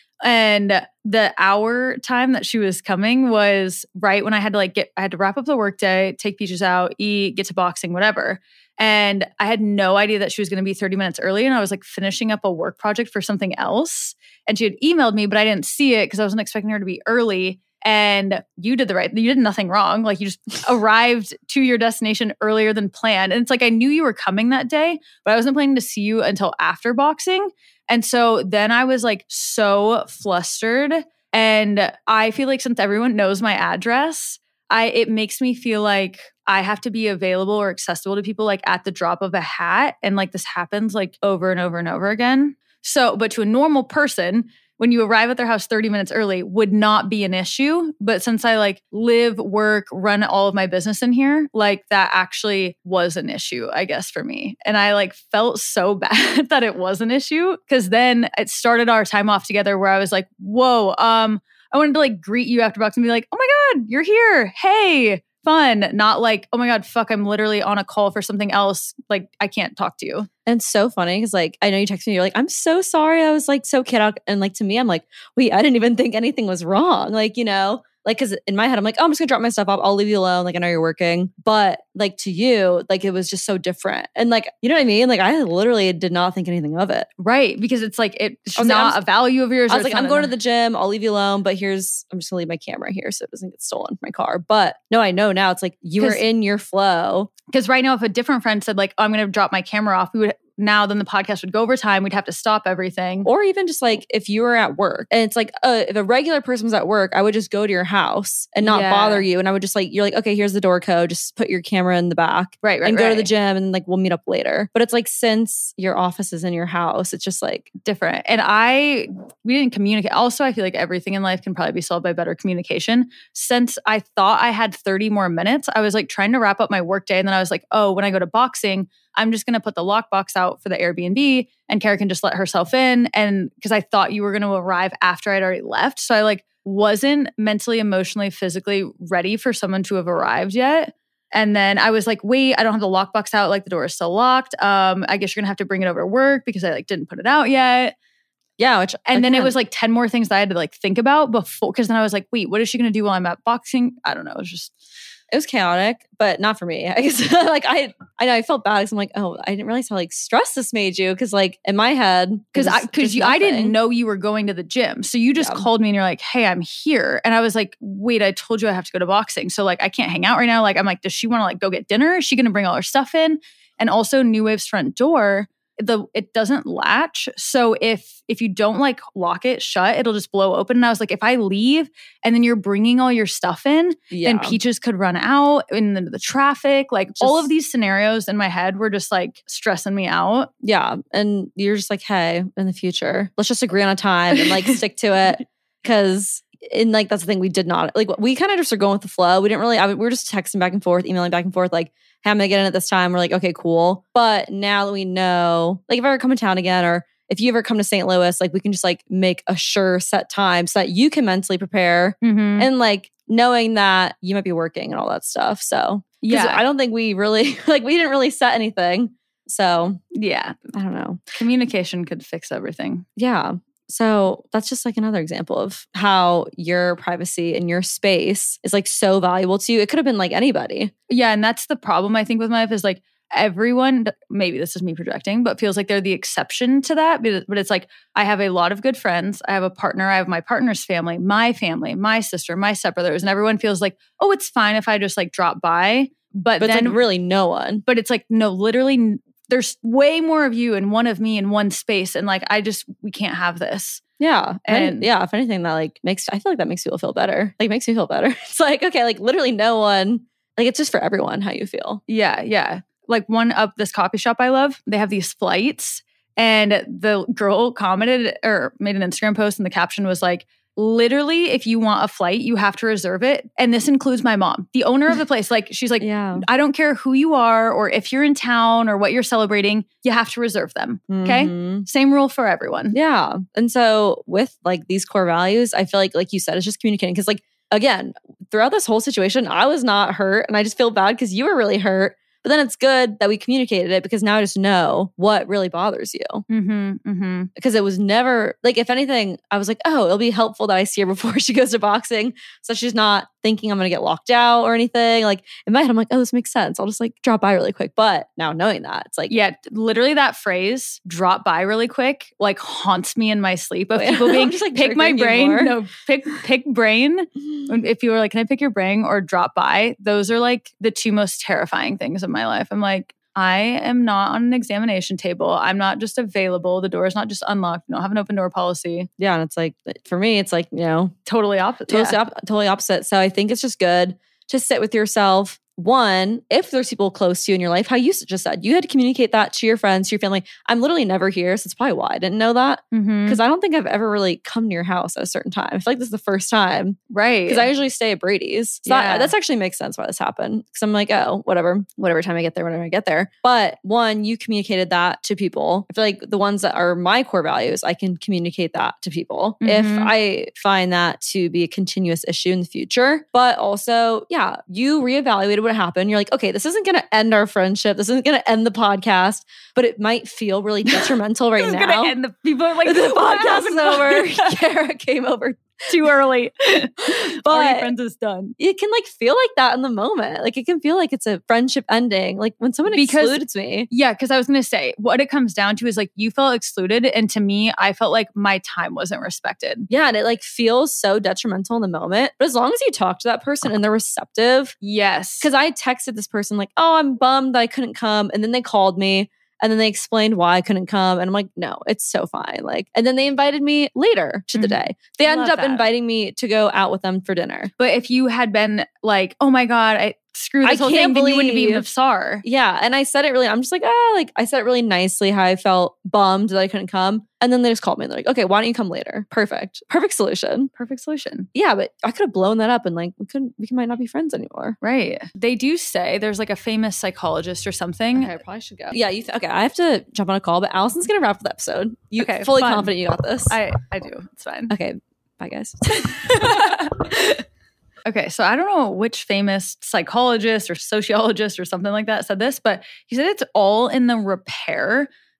And the hour time that she was coming was right when I had to like get, I had to wrap up the workday, take Peaches out, eat, get to boxing, whatever. And I had no idea that she was going to be thirty minutes early. And I was like finishing up a work project for something else. And she had emailed me, but I didn't see it because I wasn't expecting her to be early. And you did the right, you did nothing wrong. Like you just arrived to your destination earlier than planned. And it's like, I knew you were coming that day, but I wasn't planning to see you until after boxing. And so then I was like so flustered. And I feel like since everyone knows my address, I it makes me feel like I have to be available or accessible to people like at the drop of a hat. And like this happens like over and over and over again. So, but to a normal person, when you arrive at their house thirty minutes early would not be an issue. But since I like live, work, run all of my business in here, like that actually was an issue, I guess, for me. And I like felt so bad that it was an issue because then it started our time off together where I was like, whoa, um, I wanted to like greet you after boxing and be like, oh my God, you're here. Hey, fun. Not like, oh my God, fuck, I'm literally on a call for something else. Like I can't talk to you. And it's so funny because like, I know you texted me, you're like, I'm so sorry. I was like so kid out. And like to me, I'm like, wait, I didn't even think anything was wrong. Like, you know, like, cause in my head, I'm like, oh, I'm just gonna drop my stuff off. I'll leave you alone. Like, I know you're working. But like to you, like it was just so different. And like, you know what I mean? Like I literally did not think anything of it. Right. Because it's like, it's like, not I'm, a value of yours. I was like, I'm going to the gym. I'll leave you alone. But here's, I'm just gonna leave my camera here so it doesn't get stolen from my car. But no, I know now it's like you were in your flow. Because right now, if a different friend said like, oh, I'm going to drop my camera off, we would now then the podcast would go over time. We'd have to stop everything. Or even just like if you were at work and it's like, uh, if a regular person was at work, I would just go to your house and not yeah. bother you. And I would just like, you're like, okay, here's the door code. Just put your camera in the back. Right, right, And go right. to the gym and like we'll meet up later. But it's like since your office is in your house, it's just like different. And I, we didn't communicate. Also, I feel like everything in life can probably be solved by better communication. Since I thought I had thirty more minutes, I was like trying to wrap up my workday. And then I was like, oh, when I go to boxing, I'm just going to put the lockbox out for the Airbnb and Kara can just let herself in. And because I thought you were going to arrive after I'd already left. So I like wasn't mentally, emotionally, physically ready for someone to have arrived yet. And then I was like, wait, I don't have the lockbox out. Like the door is still locked. Um, I guess you're going to have to bring it over to work because I like didn't put it out yet. Yeah. Which, and then it again, was like ten more things that I had to like think about before. Cause then I was like, wait, what is she going to do while I'm at boxing? I don't know. It was just, it was chaotic, but not for me. I guess like I, I know I felt bad because I'm like, oh, I didn't realize how like stress this made you. Cause like in my head, Cause I, cause you, I didn't know you were going to the gym. So you just Yeah. called me and you're like, hey, I'm here. And I was like, wait, I told you I have to go to boxing. So like, I can't hang out right now. Like, I'm like, does she want to like go get dinner? Is she going to bring all her stuff in? And also New Wave's front door, the it doesn't latch. So if if you don't like lock it shut, it'll just blow open. And I was like, if I leave and then you're bringing all your stuff in, Yeah. then Peaches could run out in the, the traffic. Like Just- all of these scenarios in my head were just like stressing me out. Yeah. And you're just like, hey, in the future, let's just agree on a time and like stick to it. Cause and like, that's the thing we did not, like we kind of just are going with the flow. We didn't really, I, we were just texting back and forth, emailing back and forth, like, hey, I'm gonna get in at this time. We're like, okay, cool. But now that we know, like if I ever come to town again, or if you ever come to Saint Louis, like we can just like make a sure set time so that you can mentally prepare Mm-hmm. and like knowing that you might be working and all that stuff. So Yeah. I don't think we really, like we didn't really set anything. So Yeah. I don't know. Communication could fix everything. Yeah. So that's just like another example of how your privacy and your space is like so valuable to you. It could have been like anybody. Yeah. And that's the problem I think with my life is like everyone, maybe this is me projecting, but feels like they're the exception to that. But but it's like, I have a lot of good friends. I have a partner. I have my partner's family, my family, my sister, my stepbrothers. And everyone feels like, oh, it's fine if I just like drop by. But, But then it's like really no one. but it's like, no, literally there's way more of you and one of me in one space. And like, I just, we can't have this. Yeah. And And- yeah, if anything, that like makes, I feel like that makes people feel better. Like makes me feel better. It's like, okay, like literally no one, like it's just for everyone how you feel. Yeah. Yeah. Like one up this coffee shop I love, they have these flights. And the girl commented or made an Instagram post and the caption was like, literally, if you want a flight, you have to reserve it. And this includes my mom, the owner of the place. Like, she's like, Yeah. I don't care who you are or if you're in town or what you're celebrating, you have to reserve them. Okay. Mhm. Same rule for everyone. Yeah. And so with like these core values, I feel like, like you said, it's just communicating. Cause like, again, throughout this whole situation, I was not hurt and I just feel bad because you were really hurt. But then it's good that we communicated it because now I just know what really bothers you. Mm-hmm. Mm-hmm. Because it was never like, if anything, I was like, oh, it'll be helpful that I see her before she goes to boxing. So she's not thinking I'm going to get locked out or anything. Like in my head, I'm like, oh, this makes sense. I'll just like drop by really quick. But now knowing that, it's like, Yeah, literally that phrase, drop by really quick, like haunts me in my sleep of Oh, yeah. people being I'm just, like, pick my triggering you brain. more. No, pick pick brain. If you were like, can I pick your brain or drop by? Those are like the two most terrifying things of my life. I'm like, I am not on an examination table. I'm not just available. The door is not just unlocked. We don't have an open door policy. yeah. And it's like, for me, it's like, you know, Totally opposite. totally, Yeah. op- totally opposite. So I think it's just good to sit with yourself. One, if there's people close to you in your life, how you just said, you had to communicate that to your friends, to your family. I'm literally never here. So it's probably why I didn't know that. Mhm. Because I don't think I've ever really come to your house at a certain time. I feel like this is the first time. Right. Because I usually stay at Brady's. So Yeah. that that's actually makes sense why this happened. Because I'm like, oh, whatever, whatever time I get there, whenever I get there. But one, you communicated that to people. I feel like the ones that are my core values, I can communicate that to people if Mhm. I find that to be a continuous issue in the future. But also, yeah, you reevaluated what happened. You're like, okay, this isn't going to end our friendship. This isn't going to end the podcast, but it might feel really detrimental right This is now. gonna end the people are like, the "What podcast is happened?" over. Kara came over Too early. But- Our friends is done. it can like feel like that in the moment. Like it can feel like it's a friendship ending. Like when someone Because- excludes me. Yeah, because I was going to say, what it comes down to is like you felt excluded. And to me, I felt like my time wasn't respected. Yeah. And it like feels so detrimental in the moment. But as long as you talk to that person and they're receptive, Yes. because I texted this person like, oh, I'm bummed that I couldn't come. And then they called me and then they explained why I couldn't come. And I'm like, no, it's so fine. Like, and then they invited me later to the Mhm. day. They I ended love up that. inviting me to go out with them for dinner. But if you had been like, oh my God, I screw I this whole can't thing, then you wouldn't be believe- even sorry. Yeah. And I said it really, I'm just like, ah, like I said it really nicely how I felt bummed that I couldn't come. And then they just called me. They're like, okay, why don't you come later? Perfect. Perfect solution. Perfect solution. Yeah, but I could have blown that up and like we couldn't we might not be friends anymore. Right. They do say there's like a famous psychologist or something. Okay, I probably should go. Yeah, you th- okay, I have to jump on a call, but Allison's gonna wrap up the episode. You Okay, fully fun. confident you got this. I, I do. It's fine. okay, bye guys. Okay, so I don't know which famous psychologist or sociologist or something like that said this, but he said it's all in the repair. Like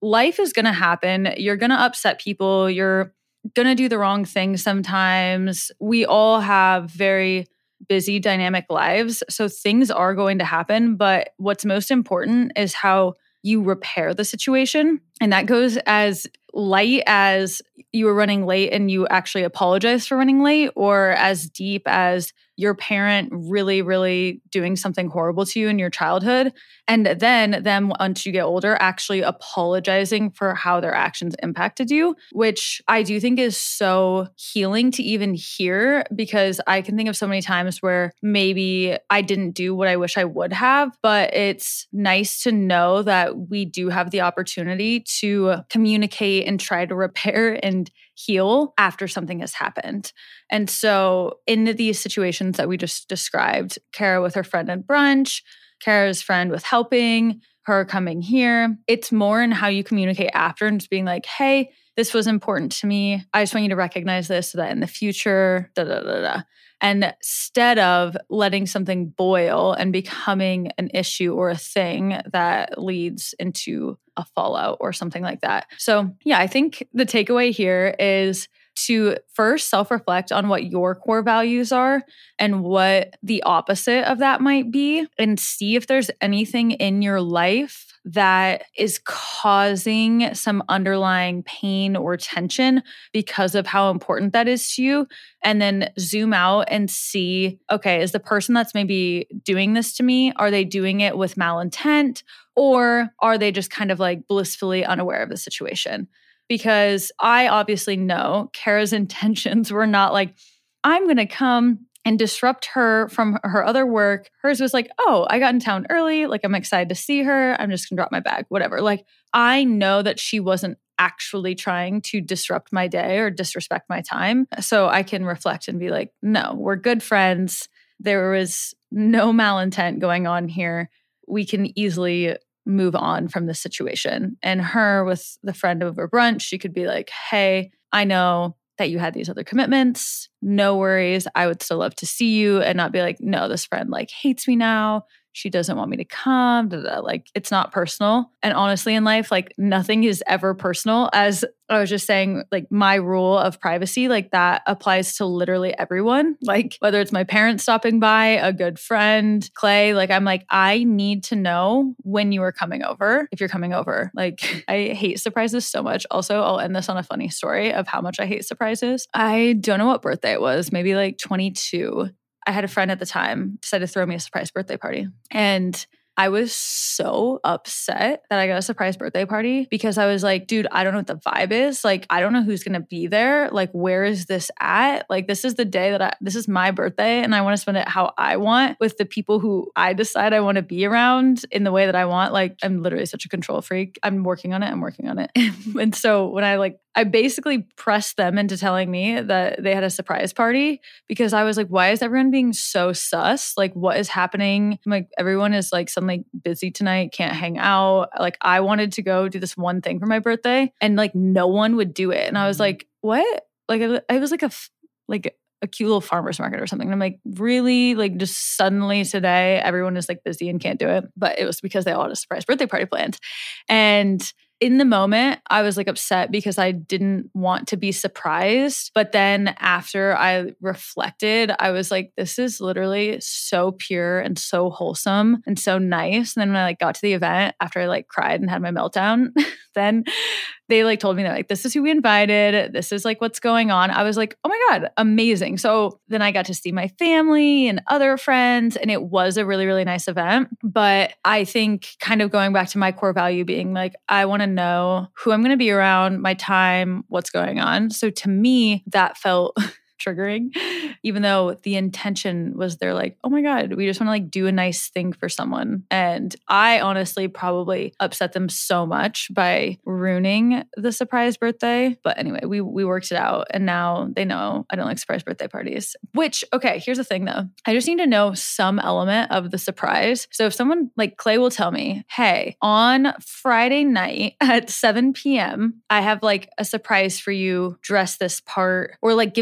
life is going to happen. You're going to upset people. You're going to do the wrong thing sometimes. We all have very busy, dynamic lives. So things are going to happen. But what's most important is how you repair the situation. And that goes as light as you were running late and you actually apologize for running late, or as deep as your parent really, really doing something horrible to you in your childhood. And then them, once you get older, actually apologizing for how their actions impacted you, which I do think is so healing to even hear, because I can think of so many times where maybe I didn't do what I wish I would have, but it's nice to know that we do have the opportunity to communicate and try to repair and heal after something has happened. And so in these situations that we just described, Kara with her friend at brunch, Kara's friend with helping, her coming here, it's more in how you communicate after and just being like, hey, this was important to me. I just want you to recognize this so that in the future, da da da da. And instead of letting something boil and becoming an issue or a thing that leads into a fallout or something like that. So yeah, I think the takeaway here is to first self-reflect on what your core values are and what the opposite of that might be, and see if there's anything in your life that is causing some underlying pain or tension because of how important that is to you. And then zoom out and see, okay, is the person that's maybe doing this to me, are they doing it with malintent, or are they just kind of like blissfully unaware of the situation? Because I obviously know Kara's intentions were not like, I'm going to come and disrupt her from her other work. Hers was like, oh, I got in town early. Like, I'm excited to see her. I'm just going to drop my bag, whatever. Like, I know that she wasn't actually trying to disrupt my day or disrespect my time. So I can reflect and be like, no, we're good friends. There was no malintent going on here. We can easily move on from this situation. And her with the friend over brunch, she could be like, hey, I know that you had these other commitments. No worries. I would still love to see you, and not be like, no, this friend like hates me now. She doesn't want me to come. Da, da, da. Like, it's not personal. And honestly, in life, like nothing is ever personal. As I was just saying, like my rule of privacy, like that applies to literally everyone. Like whether it's my parents stopping by, a good friend, Clay, like I'm like, I need to know when you are coming over, if you're coming over. Like I hate surprises so much. Also, I'll end this on a funny story of how much I hate surprises. I don't know what birthday it was, maybe like twenty-two. I had a friend at the time decide to throw me a surprise birthday party. And I was so upset that I got a surprise birthday party, because I was like, dude, I don't know what the vibe is. Like, I don't know who's going to be there. Like, where is this at? Like, this is the day that I, this is my birthday, and I want to spend it how I want with the people who I decide I want to be around in the way that I want. Like, I'm literally such a control freak. I'm working on it. I'm working on it. And so when I like, I basically pressed them into telling me that they had a surprise party, because I was like, why is everyone being so sus? Like, what is happening? I'm like, everyone is like suddenly busy tonight, can't hang out. Like, I wanted to go do this one thing for my birthday, and like no one would do it. And I was like, what? Like, I was like a, like a cute little farmer's market or something. And I'm like, really? Like, just suddenly today, everyone is like busy and can't do it. But it was because they all had a surprise birthday party planned. And in the moment, I was like upset because I didn't want to be surprised. But then after I reflected, I was like, this is literally so pure and so wholesome and so nice. And then when I like got to the event, after I like cried and had my meltdown, then they like told me that like, this is who we invited. This is like what's going on. I was like, oh my God, amazing. So then I got to see my family and other friends, and it was a really, really nice event. But I think kind of going back to my core value being like, I want to know who I'm going to be around, my time, what's going on. So to me, that felt triggering, even though the intention was they're like, oh my God, we just want to like do a nice thing for someone. And I honestly probably upset them so much by ruining the surprise birthday. But anyway, we we worked it out, and now they know I don't like surprise birthday parties. Which, okay, here's the thing though. I just need to know some element of the surprise. So if someone like Clay will tell me, hey, on Friday night at seven p.m., I have like a surprise for you, dress this part, or like give me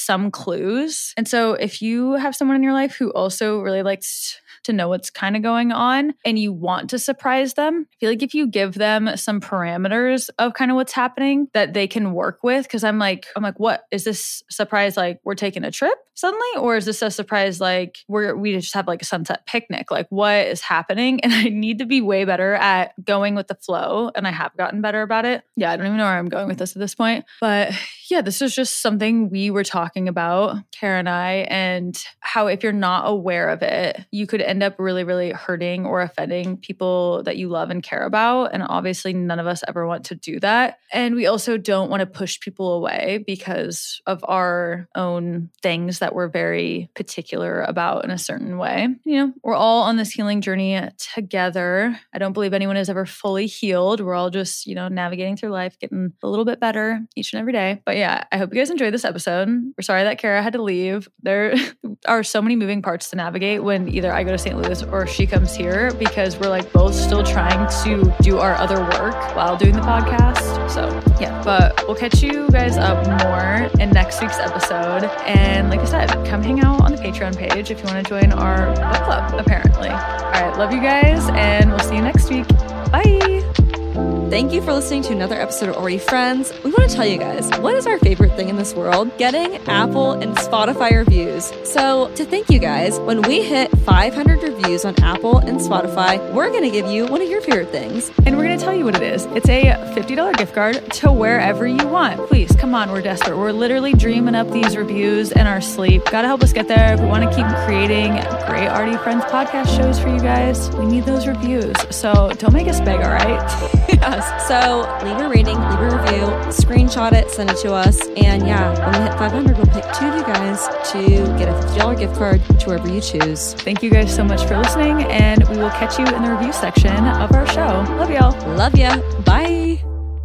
some clues. And so if you have someone in your life who also really likes to know what's kind of going on and you want to surprise them, I feel like if you give them some parameters of kind of what's happening that they can work with, because I'm like, I'm like, what is this surprise? Like we're taking a trip suddenly? Or is this a surprise like we're, we just have like a sunset picnic? Like what is happening? And I need to be way better at going with the flow. And I have gotten better about it. Yeah, I don't even know where I'm going with this at this point. But yeah, this is just something we were talking about, Kara and I, and how if you're not aware of it, you could end up really, really hurting or offending people that you love and care about. And obviously none of us ever want to do that. And we also don't want to push people away because of our own things that we're very particular about in a certain way. You know, we're all on this healing journey together. I don't believe anyone is ever fully healed. We're all just, you know, navigating through life, getting a little bit better each and every day. But yeah, I hope you guys enjoyed this episode. We're sorry that Kara had to leave. There are so many moving parts to navigate when either I go to Saint Louis or she comes here because we're like both still trying to do our other work while doing the podcast. So yeah, but we'll catch you guys up more in next week's episode. And like I said, come hang out on the Patreon page if you want to join our book club, apparently. All right, love you guys, and we'll see you next week. Bye. Thank you for listening to another episode of Already Friends. We want to tell you guys, what is our favorite thing in this world? Getting Apple and Spotify reviews. So to thank you guys, when we hit five hundred reviews on Apple and Spotify, we're going to give you one of your favorite things. And we're going to tell you what it is. It's a fifty dollars gift card to wherever you want. Please, come on, we're desperate. We're literally dreaming up these reviews in our sleep. Gotta help us get there. We want to keep creating great Already Friends podcast shows for you guys. We need those reviews. So don't make us beg, all right? Yes. So leave a rating, leave a review, screenshot it, send it to us. And yeah, when we hit five hundred, we'll pick two of you guys to get a fifty dollars gift card to wherever you choose. Thank you guys so much for listening, and we will catch you in the review section of our show. Love y'all. Love ya. Bye.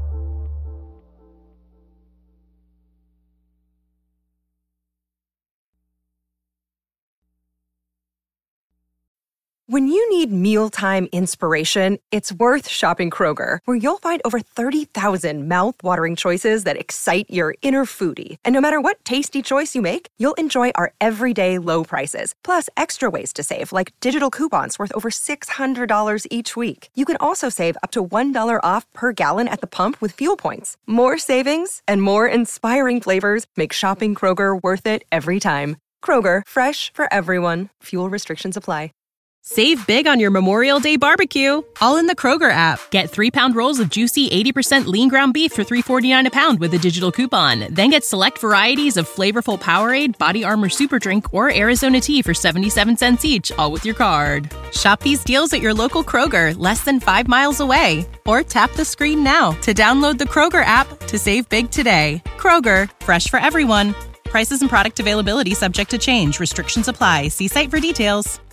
When you need mealtime inspiration, it's worth shopping Kroger, where you'll find over thirty thousand mouth-watering choices that excite your inner foodie. And no matter what tasty choice you make, you'll enjoy our everyday low prices, plus extra ways to save, like digital coupons worth over six hundred dollars each week. You can also save up to one dollar off per gallon at the pump with fuel points. More savings and more inspiring flavors make shopping Kroger worth it every time. Kroger, fresh for everyone. Fuel restrictions apply. Save big on your Memorial Day barbecue, all in the Kroger app. Get three-pound rolls of juicy eighty percent lean ground beef for three forty-nine a pound with a digital coupon. Then get select varieties of flavorful Powerade, Body Armor Super Drink, or Arizona tea for seventy-seven cents each, all with your card. Shop these deals at your local Kroger, less than five miles away. Or tap the screen now to download the Kroger app to save big today. Kroger, fresh for everyone. Prices and product availability subject to change. Restrictions apply. See site for details.